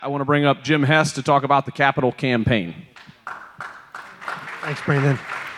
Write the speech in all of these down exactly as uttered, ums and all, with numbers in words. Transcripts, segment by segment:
I want to bring up Jim Hess to talk about the capital campaign. Thanks, Brandon.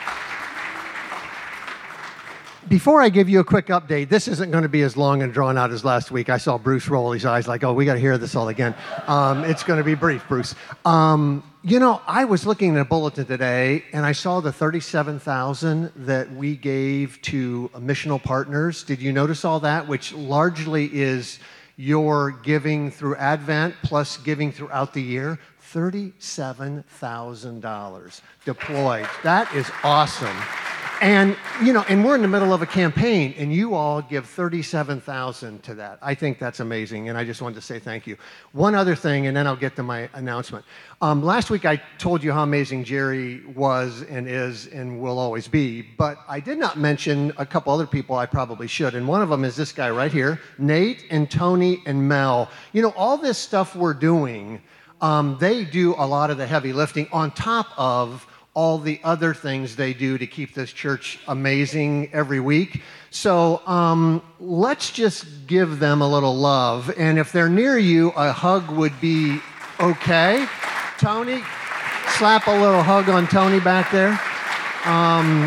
Before I give you a quick update, this isn't going to be as long and drawn out as last week. I saw Bruce roll his eyes like, oh, we got to hear this all again. Um, it's going to be brief, Bruce. Um, you know, I was looking at a bulletin today, and I saw the thirty-seven thousand that we gave to missional partners. Did you notice all that? Which largely is your giving through Advent plus giving throughout the year. thirty-seven thousand dollars deployed. That is awesome. And, you know, and we're in the middle of a campaign, and you all give thirty-seven thousand dollars to that. I think that's amazing, and I just wanted to say thank you. One other thing, and then I'll get to my announcement. Um, last week, I told you how amazing Jerry was and is and will always be, but I did not mention a couple other people I probably should, and one of them is this guy right here, Nate and Tony and Mel. You know, all this stuff we're doing, um, they do a lot of the heavy lifting on top of all the other things they do to keep this church amazing every week. So um, let's just give them a little love. And if they're near you, a hug would be okay. Tony, slap a little hug on Tony back there. Um,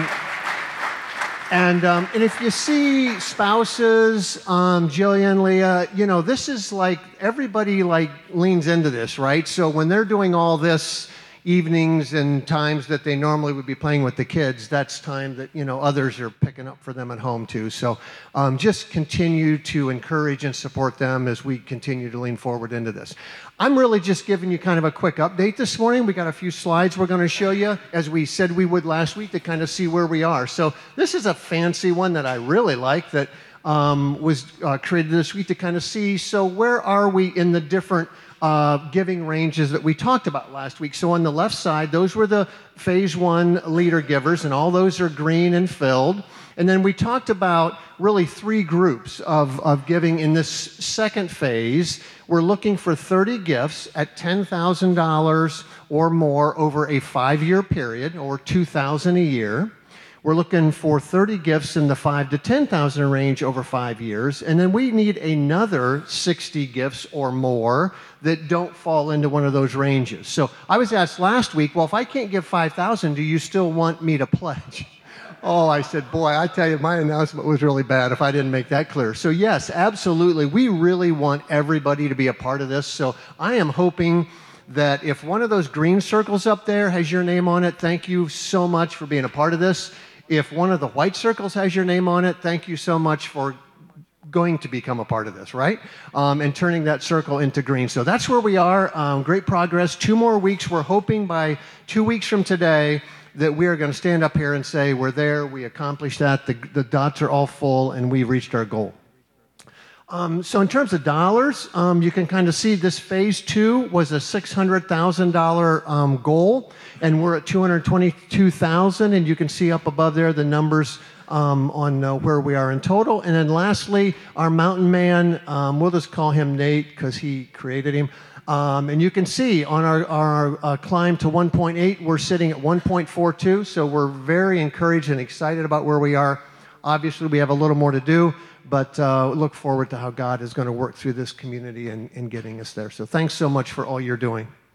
and um, and if you see spouses, um, Jillian, Leah, you know, this is like, everybody like leans into this, right? So when they're doing all this, evenings and times that they normally would be playing with the kids, that's time that, you know, others are picking up for them at home too. So um, just continue to encourage and support them as we continue to lean forward into this. I'm really just giving you kind of a quick update this morning. We got a few slides we're going to show you, as we said we would last week, to kind of see where we are. So this is a fancy one that I really like that um, was uh, created this week to kind of see, so where are we in the different Uh, giving ranges that we talked about last week. So on the left side, those were the phase one leader givers, and all those are green and filled. And then we talked about really three groups of, of giving in this second phase. We're looking for thirty gifts at ten thousand dollars or more over a five-year period, or two thousand dollars a year. We're looking for thirty gifts in the five to ten thousand range over five years. And then we need another sixty gifts or more that don't fall into one of those ranges. So I was asked last week, well, if I can't give five thousand, do you still want me to pledge? Oh, I said, boy, I tell you, my announcement was really bad if I didn't make that clear. So yes, absolutely. We really want everybody to be a part of this. So I am hoping that if one of those green circles up there has your name on it, thank you so much for being a part of this. If one of the white circles has your name on it, thank you so much for going to become a part of this, right? Um, and turning that circle into green. So that's where we are. Um, great progress. Two more weeks. We're hoping by two weeks from today that we are going to stand up here and say, we're there, we accomplished that, the, the dots are all full, and we reached our goal. Um, so in terms of dollars, um, you can kind of see this phase two was a six hundred thousand dollars um, goal, and we're at two hundred twenty-two thousand dollars, and you can see up above there the numbers um, on uh, where we are in total. And then lastly, our mountain man, um, we'll just call him Nate because he created him. Um, and you can see on our, our uh, climb to one point eight, we're sitting at one point four two, so we're very encouraged and excited about where we are. Obviously, we have a little more to do, but uh, look forward to how God is going to work through this community and, and getting us there. So thanks so much for all you're doing.